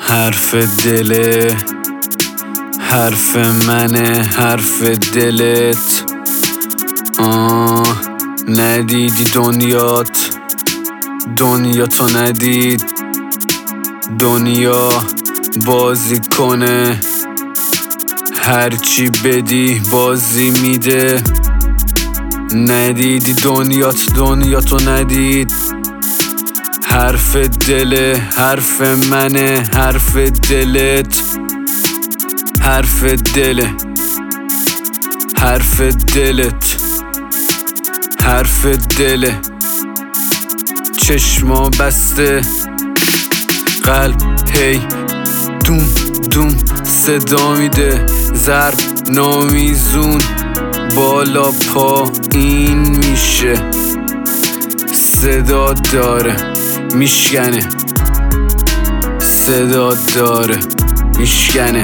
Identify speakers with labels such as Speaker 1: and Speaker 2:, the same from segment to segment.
Speaker 1: حرف دله، حرف منه، حرف دلت. ندیدی دنیا تو ندید. دنیا بازی کنه، هرچی بدی بازی میده. ندیدی دنیا تو ندید. حرف دله، حرف منه، حرف دلت. حرف دله، حرف دلت، حرف دله. چشما بسته، قلب هی دوم دوم صدا میده. ضرب نامیزون بالا پایین میشه. صدا داره میشکنه، صدا داره میشکنه.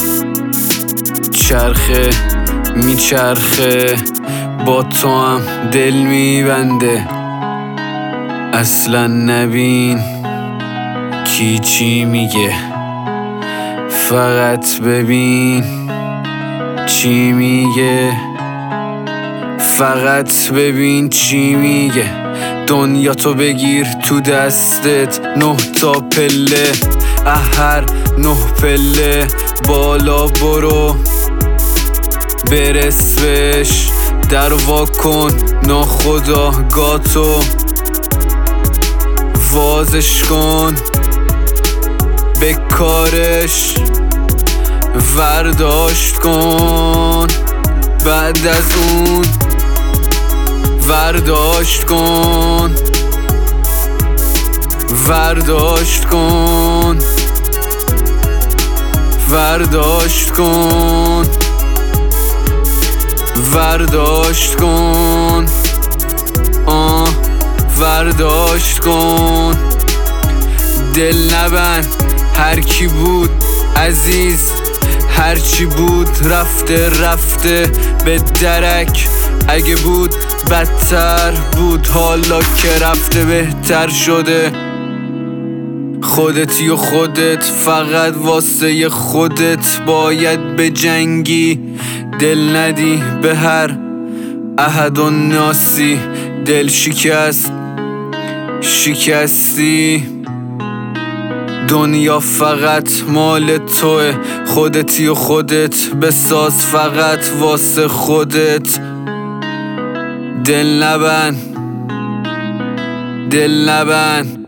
Speaker 1: چرخه میچرخه، با تو هم دل میبنده. اصلا نبین کی چی میگه، فقط ببین چی میگه. فقط ببین چی میگه. دنیا تو بگیر تو دستت، 9 تا پله، هر 9 پله بالا برو. برس بهش، در وا کن ناخودآگاهتو. وازش کن به کارش، ورداشت کن. بعد از اون ورداشت کن، ورداشت کن، ورداشت کن، ورداشت کن، ورداشت کن. دل نبند، هر کی بود عزیز، هر چی بود رفته رفته به درک. اگه بود بدتر بود، حالا که رفته بهتر شده. خودتی و خودت، فقط واسه خودت باید بجنگی. دل ندی به هر احد و ناسی. دل شکست، شکستی. دنیا فقط مال توه، خودتی و خودت بساز فقط واسه خودت. دل نبند، دل نبند.